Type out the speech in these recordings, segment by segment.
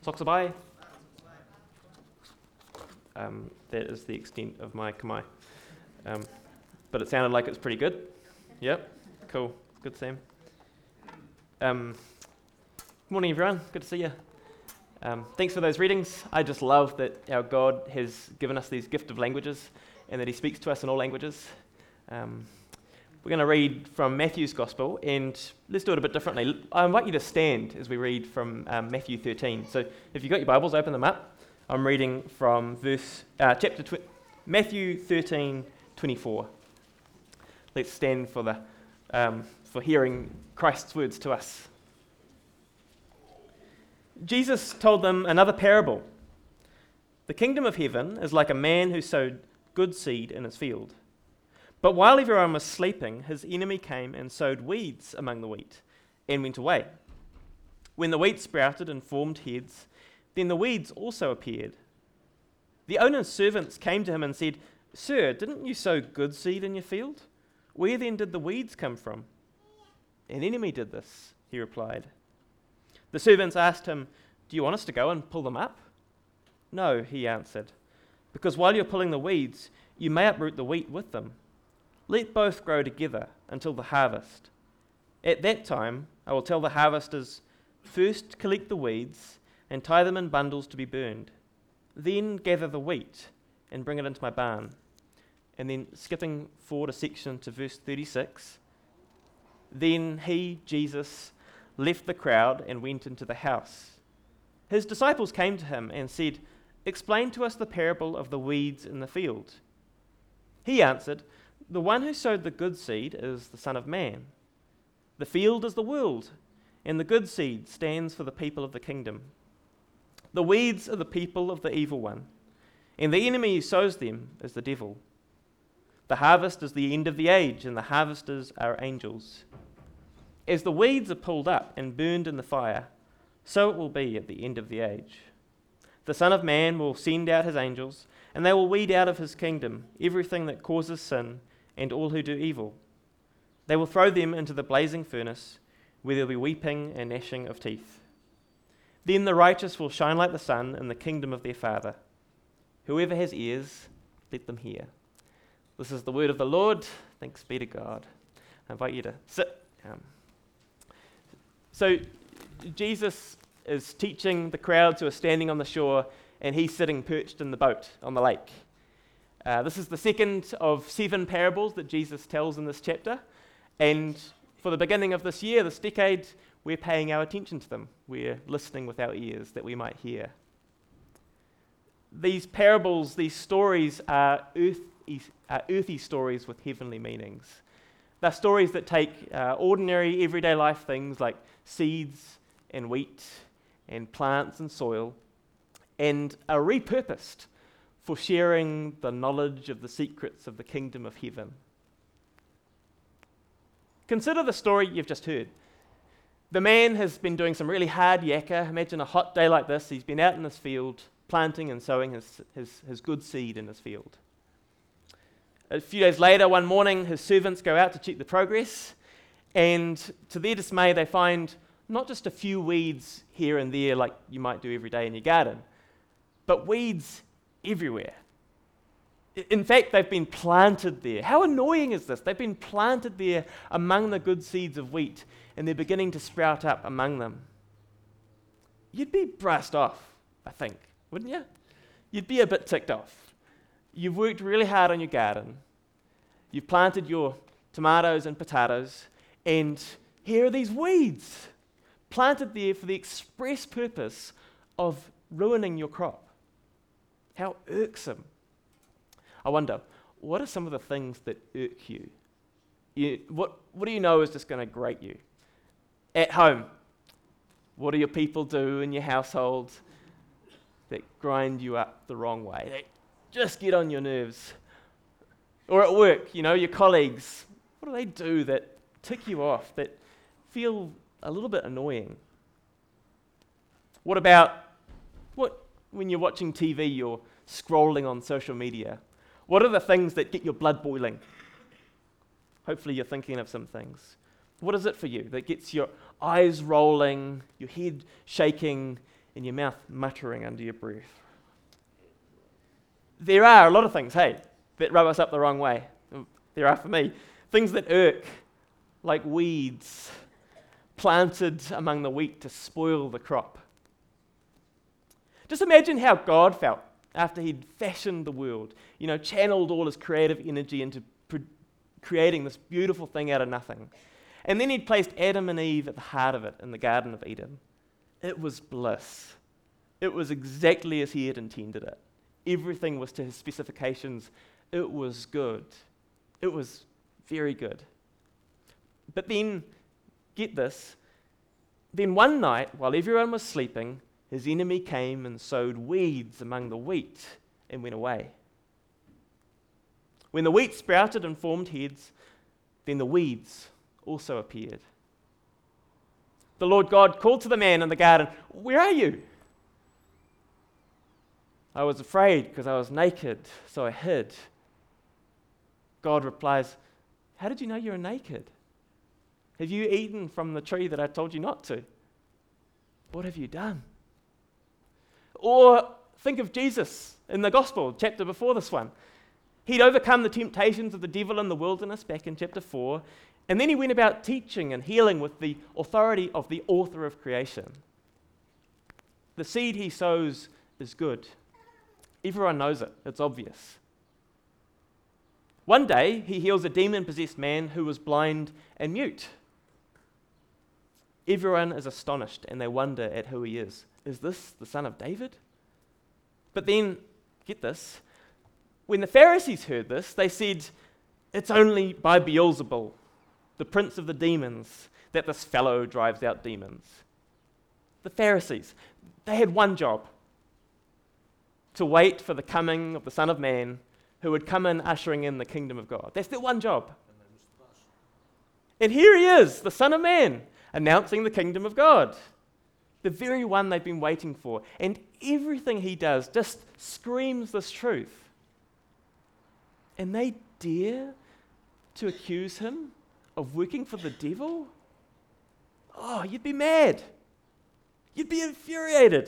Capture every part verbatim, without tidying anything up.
Soxabai. Um, that is the extent of my Khmer. Um, but it sounded like it was pretty good. Yep, cool. Good, Sam. Um, good morning, everyone. Good to see you. Um, thanks for those readings. I just love that our God has given us these gift of languages and that he speaks to us in all languages. Um, we're going to read from Matthew's Gospel, and let's do it a bit differently. I invite you to stand as we read from um, Matthew thirteen. So if you've got your Bibles, open them up. I'm reading from verse uh, chapter tw- Matthew thirteen twenty-four. Let's stand for the um, for hearing Christ's words to us. Jesus told them another parable. The kingdom of heaven is like a man who sowed good seed in his field. But while everyone was sleeping, his enemy came and sowed weeds among the wheat and went away. When the wheat sprouted and formed heads, then the weeds also appeared. The owner's servants came to him and said, "Sir, didn't you sow good seed in your field? Where then did the weeds come from?" "An enemy did this," he replied. The servants asked him, "Do you want us to go and pull them up?" "No," he answered, "because while you're pulling the weeds, you may uproot the wheat with them. Let both grow together until the harvest. At that time, I will tell the harvesters, first collect the weeds and tie them in bundles to be burned. Then gather the wheat and bring it into my barn." And then skipping forward a section to verse thirty-six, then he, Jesus, left the crowd and went into the house. His disciples came to him and said, "Explain to us the parable of the weeds in the field." He answered, "The one who sowed the good seed is the Son of Man. The field is the world, and the good seed stands for the people of the kingdom. The weeds are the people of the evil one, and the enemy who sows them is the devil. The harvest is the end of the age, and the harvesters are angels. As the weeds are pulled up and burned in the fire, so it will be at the end of the age. The Son of Man will send out his angels, and they will weed out of his kingdom everything that causes sin and all who do evil. They will throw them into the blazing furnace, where there will be weeping and gnashing of teeth. Then the righteous will shine like the sun in the kingdom of their Father. Whoever has ears, let them hear." This is the word of the Lord. Thanks be to God. I invite you to sit. Um, so Jesus is teaching the crowds who are standing on the shore, and he's sitting perched in the boat on the lake. Uh, this is the second of seven parables that Jesus tells in this chapter, and for the beginning of this year, this decade, we're paying our attention to them. We're listening with our ears that we might hear. These parables, these stories are earthy, are earthy stories with heavenly meanings. They're stories that take uh, ordinary, everyday life things like seeds and wheat and plants and soil and are repurposed for sharing the knowledge of the secrets of the kingdom of heaven. Consider the story you've just heard. The man has been doing some really hard yakka. Imagine a hot day like this. He's been out in his field, planting and sowing his, his, his good seed in his field. A few days later, one morning, his servants go out to check the progress, and to their dismay, they find not just a few weeds here and there like you might do every day in your garden, but weeds everywhere. In fact, they've been planted there. How annoying is this? They've been planted there among the good seeds of wheat, and they're beginning to sprout up among them. You'd be brassed off, I think, wouldn't you? You'd be a bit ticked off. You've worked really hard on your garden. You've planted your tomatoes and potatoes, and here are these weeds planted there for the express purpose of ruining your crop. How irksome. I wonder, what are some of the things that irk you? you what, what do you know is just going to grate you? At home, what do your people do in your household that grind you up the wrong way? They just get on your nerves. Or at work, you know, your colleagues, what do they do that tick you off, that feel a little bit annoying? What about what when you're watching T V or scrolling on social media? What are the things that get your blood boiling? Hopefully you're thinking of some things. What is it for you that gets your eyes rolling, your head shaking, in your mouth muttering under your breath. There are a lot of things, hey, that rub us up the wrong way. There are for me. Things that irk, like weeds planted among the wheat to spoil the crop. Just imagine how God felt after he'd fashioned the world, you know, channeled all his creative energy into pro- creating this beautiful thing out of nothing. And then he'd placed Adam and Eve at the heart of it in the Garden of Eden. It was bliss. It was exactly as he had intended it. Everything was to his specifications. It was good. It was very good. But then, get this, then one night, while everyone was sleeping, his enemy came and sowed weeds among the wheat and went away. When the wheat sprouted and formed heads, then the weeds also appeared. The Lord God called to the man in the garden, "Where are you?" "I was afraid because I was naked, so I hid." God replies, "How did you know you were naked? Have you eaten from the tree that I told you not to? What have you done?" Or think of Jesus in the gospel, chapter before this one. He'd overcome the temptations of the devil in the wilderness back in chapter four, and then he went about teaching and healing with the authority of the author of creation. The seed he sows is good. Everyone knows it, it's obvious. One day, he heals a demon-possessed man who was blind and mute. Everyone is astonished and they wonder at who he is. Is this the son of David? But then, get this, when the Pharisees heard this, they said, "It's only by Beelzebul, the prince of the demons, that this fellow drives out demons." The Pharisees, they had one job: to wait for the coming of the Son of Man, who would come in ushering in the kingdom of God. That's their one job. And here he is, the Son of Man, announcing the kingdom of God, the very one they've been waiting for. And everything he does just screams this truth. And they dare to accuse him of working for the devil? Oh, you'd be mad. You'd be infuriated.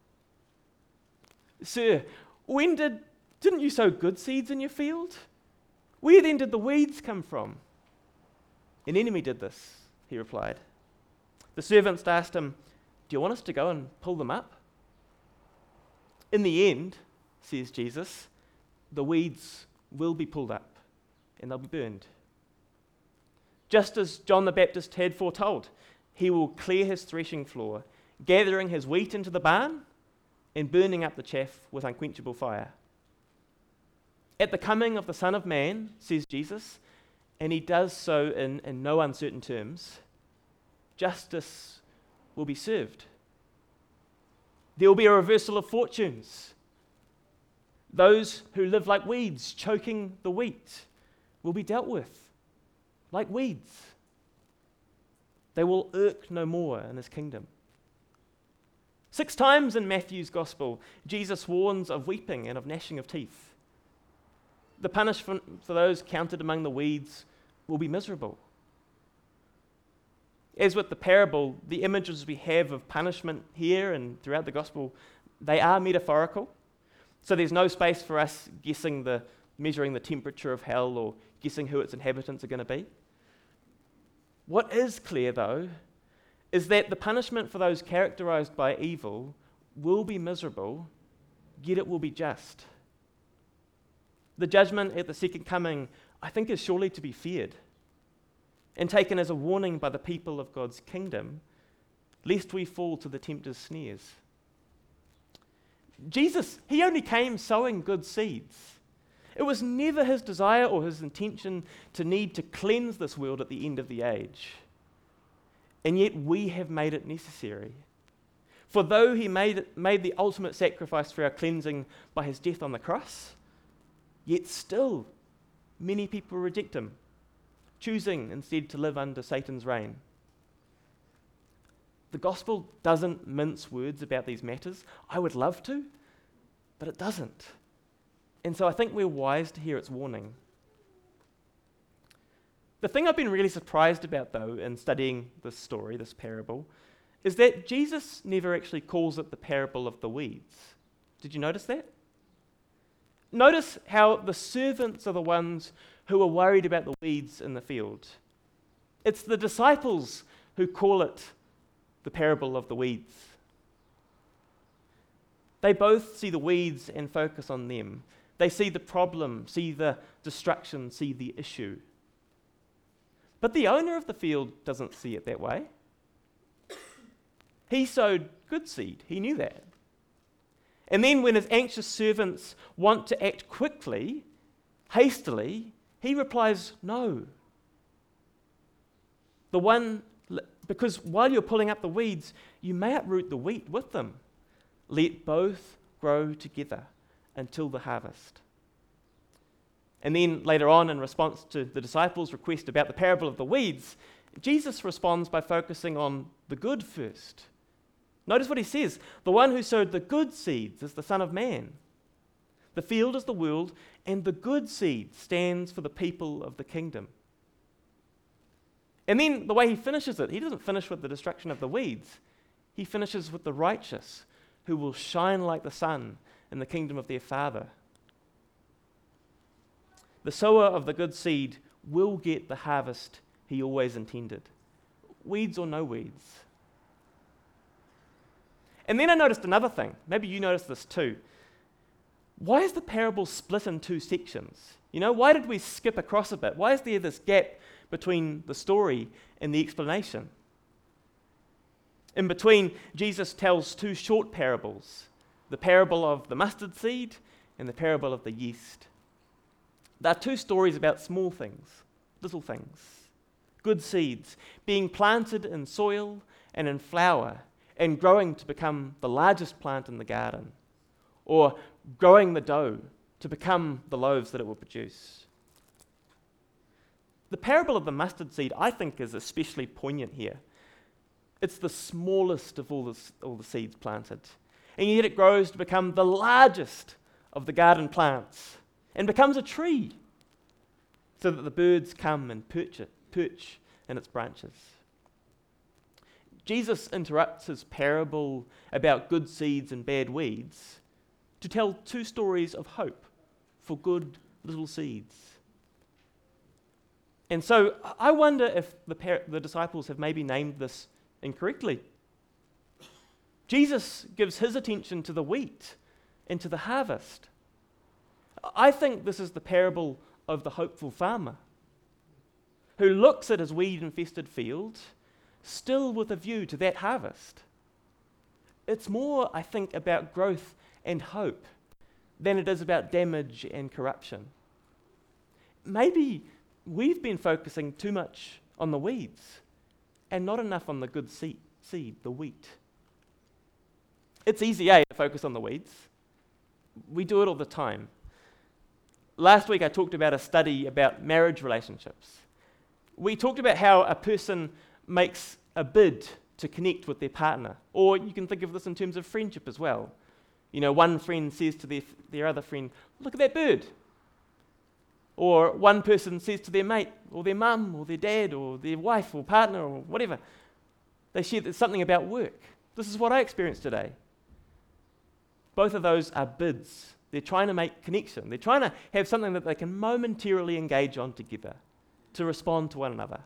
"Sir, when did, didn't you sow good seeds in your field? Where then did the weeds come from?" "An enemy did this," he replied. The servants asked him, "Do you want us to go and pull them up?" In the end, says Jesus, the weeds will be pulled up and they'll be burned. Just as John the Baptist had foretold, he will clear his threshing floor, gathering his wheat into the barn and burning up the chaff with unquenchable fire. At the coming of the Son of Man, says Jesus, and he does so in, in no uncertain terms, justice will be served. There will be a reversal of fortunes. Those who live like weeds, choking the wheat, will be dealt with like weeds. They will irk no more in his kingdom. Six times in Matthew's gospel, Jesus warns of weeping and of gnashing of teeth. The punishment for those counted among the weeds will be miserable. As with the parable, the images we have of punishment here and throughout the gospel, they are metaphorical. So there's no space for us guessing the, measuring the temperature of hell or guessing who its inhabitants are going to be. What is clear, though, is that the punishment for those characterized by evil will be miserable, yet it will be just. The judgment at the second coming, I think, is surely to be feared and taken as a warning by the people of God's kingdom, lest we fall to the tempter's snares. Jesus, he only came sowing good seeds. It was never his desire or his intention to need to cleanse this world at the end of the age. And yet we have made it necessary. For though he made, it, made the ultimate sacrifice for our cleansing by his death on the cross, yet still many people reject him, choosing instead to live under Satan's reign. The gospel doesn't mince words about these matters. I would love to, but it doesn't. And so I think we're wise to hear its warning. The thing I've been really surprised about, though, in studying this story, this parable, is that Jesus never actually calls it the parable of the weeds. Did you notice that? Notice how the servants are the ones who are worried about the weeds in the field. It's the disciples who call it the parable of the weeds. They both see the weeds and focus on them. They see the problem, see the destruction, see the issue. But the owner of the field doesn't see it that way. He sowed good seed. He knew that. And then when his anxious servants want to act quickly, hastily, he replies, no. The one, because while you're pulling up the weeds, you may uproot the wheat with them. Let both grow together until the harvest. And then later on, in response to the disciples' request about the parable of the weeds, Jesus responds by focusing on the good first. Notice what he says. The one who sowed the good seeds is the Son of Man. The field is the world, and the good seed stands for the people of the kingdom. And then the way he finishes it, he doesn't finish with the destruction of the weeds. He finishes with the righteous, who will shine like the sun in the kingdom of their Father. The sower of the good seed will get the harvest he always intended. Weeds or no weeds. And then I noticed another thing. Maybe you noticed this too. Why is the parable split in two sections? You know, why did we skip across a bit? Why is there this gap between the story and the explanation? In between, Jesus tells two short parables, the parable of the mustard seed and the parable of the yeast. There are two stories about small things, little things, good seeds being planted in soil and in flour and growing to become the largest plant in the garden, or growing the dough to become the loaves that it will produce. The parable of the mustard seed, I think, is especially poignant here. It's the smallest of all the, all the seeds planted, and yet it grows to become the largest of the garden plants and becomes a tree so that the birds come and perch, it, perch in its branches. Jesus interrupts his parable about good seeds and bad weeds to tell two stories of hope for good little seeds. And so I wonder if the, par- the disciples have maybe named this incorrectly. Jesus gives his attention to the wheat and to the harvest. I think this is the parable of the hopeful farmer who looks at his weed-infested field still with a view to that harvest. It's more, I think, about growth and hope than it is about damage and corruption. Maybe we've been focusing too much on the weeds and not enough on the good seed, seed the wheat. It's easy, eh, to focus on the weeds. We do it all the time. Last week I talked about a study about marriage relationships. We talked about how a person makes a bid to connect with their partner. Or you can think of this in terms of friendship as well. You know, one friend says to their, their other friend, look at that bird. Or one person says to their mate, or their mum, or their dad, or their wife, or partner, or whatever. They share something about work. This is what I experienced today. Both of those are bids. They're trying to make connection. They're trying to have something that they can momentarily engage on together to respond to one another.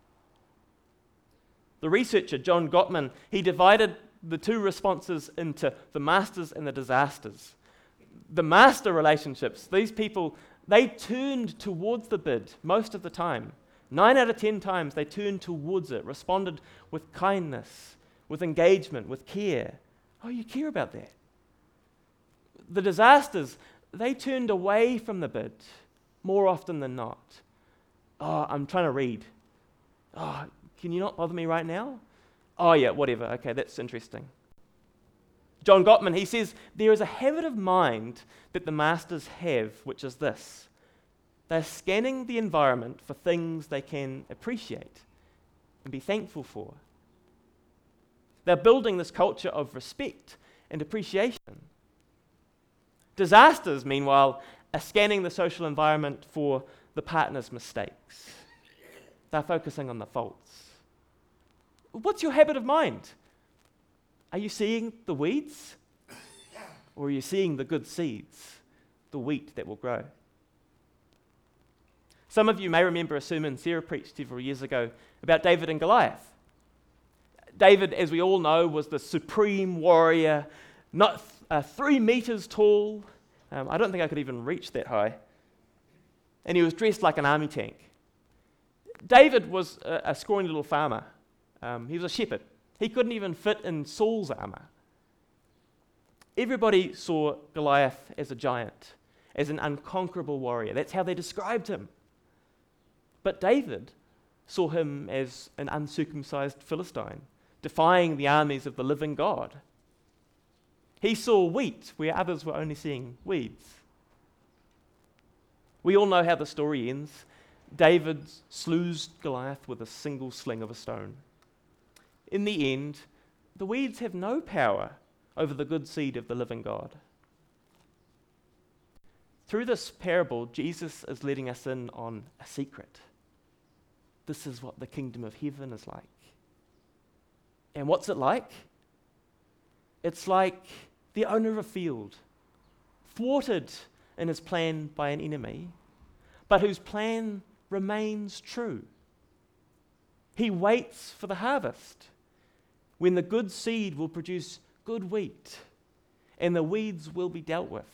The researcher, John Gottman, he divided the two responses into the masters and the disasters. The master relationships, these people, they turned towards the bid most of the time. Nine out of ten times they turned towards it, responded with kindness, with engagement, with care. Oh, you care about that. The disasters, they turned away from the bid more often than not. Oh, I'm trying to read. Oh, can you not bother me right now? Oh yeah, whatever. Okay, that's interesting. John Gottman, he says, there is a habit of mind that the masters have, which is this. They're scanning the environment for things they can appreciate and be thankful for. They're building this culture of respect and appreciation. Disasters, meanwhile, are scanning the social environment for the partner's mistakes. They're focusing on the faults. What's your habit of mind? Are you seeing the weeds? Or are you seeing the good seeds, the wheat that will grow? Some of you may remember a sermon Sarah preached several years ago about David and Goliath. David, as we all know, was the supreme warrior, not th- uh, three meters tall. Um, I don't think I could even reach that high. And he was dressed like an army tank. David was a, a scrawny little farmer. Um, he was a shepherd. He couldn't even fit in Saul's armor. Everybody saw Goliath as a giant, as an unconquerable warrior. That's how they described him. But David saw him as an uncircumcised Philistine, defying the armies of the living God. He saw wheat where others were only seeing weeds. We all know how the story ends. David slews Goliath with a single sling of a stone. In the end, the weeds have no power over the good seed of the living God. Through this parable, Jesus is letting us in on a secret. This is what the kingdom of heaven is like. And what's it like? It's like the owner of a field, thwarted in his plan by an enemy, but whose plan remains true. He waits for the harvest, when the good seed will produce good wheat, and the weeds will be dealt with.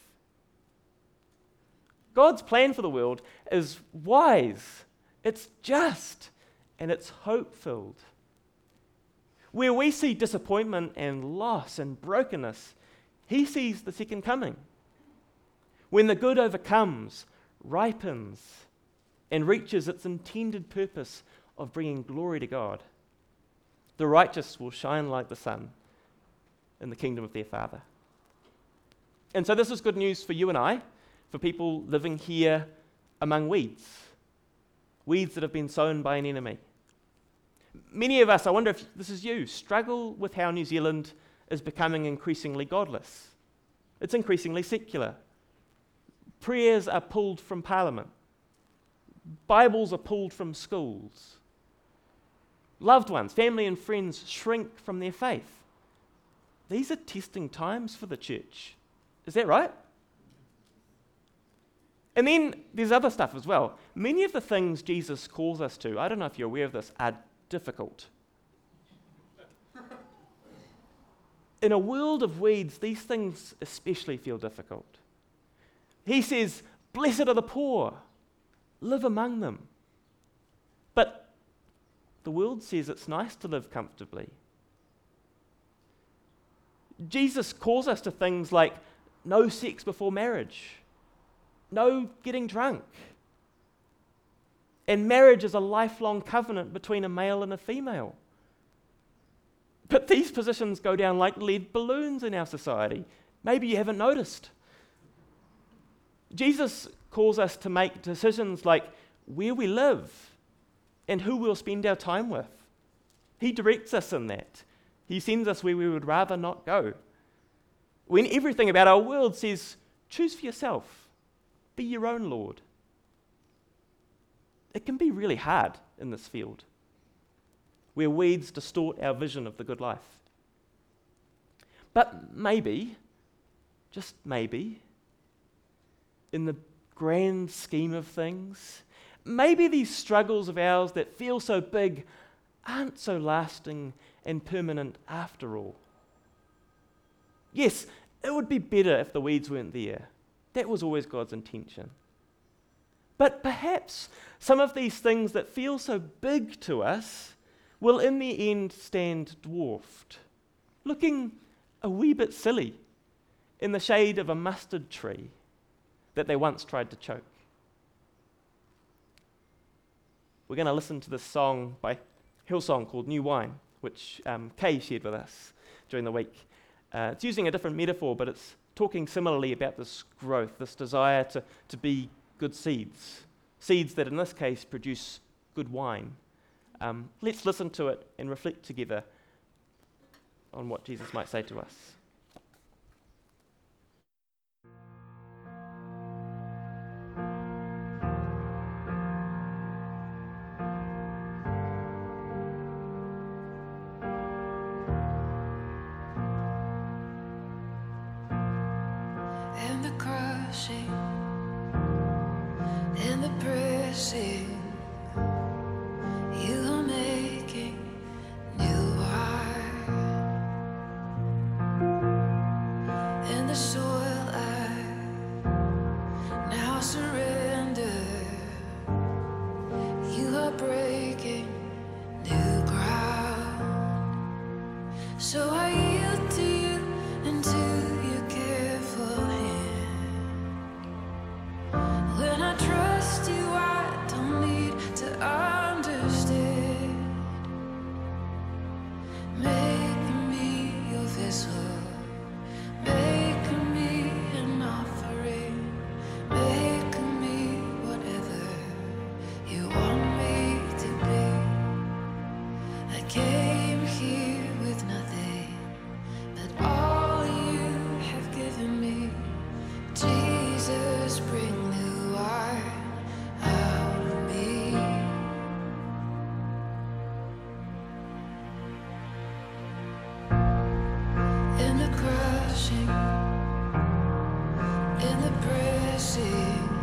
God's plan for the world is wise, it's just, and it's hope-filled. Where we see disappointment and loss and brokenness, he sees the second coming. When the good overcomes, ripens, and reaches its intended purpose of bringing glory to God, the righteous will shine like the sun in the kingdom of their Father. And so this is good news for you and I, for people living here among weeds, weeds that have been sown by an enemy. Many of us, I wonder if this is you, struggle with how New Zealand is becoming increasingly godless. It's increasingly secular. Prayers are pulled from Parliament. Bibles are pulled from schools. Loved ones, family and friends shrink from their faith. These are testing times for the church. Is that right? And then there's other stuff as well. Many of the things Jesus calls us to, I don't know if you're aware of this, are difficult. In a world of weeds, these things especially feel difficult. He says, blessed are the poor, live among them. But the world says it's nice to live comfortably. Jesus calls us to things like no sex before marriage, no getting drunk. And marriage is a lifelong covenant between a male and a female. But these positions go down like lead balloons in our society. Maybe you haven't noticed. Jesus calls us to make decisions like where we live and who we'll spend our time with. He directs us in that. He sends us where we would rather not go. When everything about our world says, choose for yourself, be your own Lord. It can be really hard in this field, where weeds distort our vision of the good life. But maybe, just maybe, in the grand scheme of things, maybe these struggles of ours that feel so big aren't so lasting and permanent after all. Yes, it would be better if the weeds weren't there. That was always God's intention. But perhaps some of these things that feel so big to us will in the end stand dwarfed, looking a wee bit silly in the shade of a mustard tree that they once tried to choke. We're going to listen to this song by Hillsong called New Wine, which um, Kay shared with us during the week. Uh, it's using a different metaphor, but it's talking similarly about this growth, this desire to, to be good seeds, seeds that in this case produce good wine. Um, let's listen to it and reflect together on what Jesus might say to us. in the crushing, in the pressing. You are making new wine. In the soil I now surrender. You are breaking new ground. So I yield to you and to your careful hand. When I trust you, I don't need to understand. Make me your vessel, make me an offering, make me whatever you want me to be. I came here with nothing, but all you have given me. Jesus, bring new wine out of me. In the crushing, in the pressing.